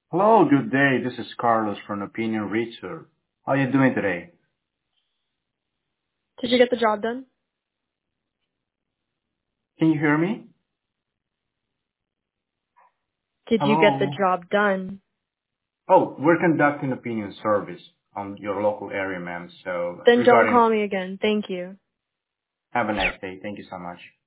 Hello, good day. This is Carlos from Opinion Research. How are you doing today? Did you get the job done? Can you hear me? Did you get the Hello. job done? Oh, we're conducting opinion service on your local area, ma'am. So Then don't regarding, call me again. Thank you. have a nice day. Thank you so much.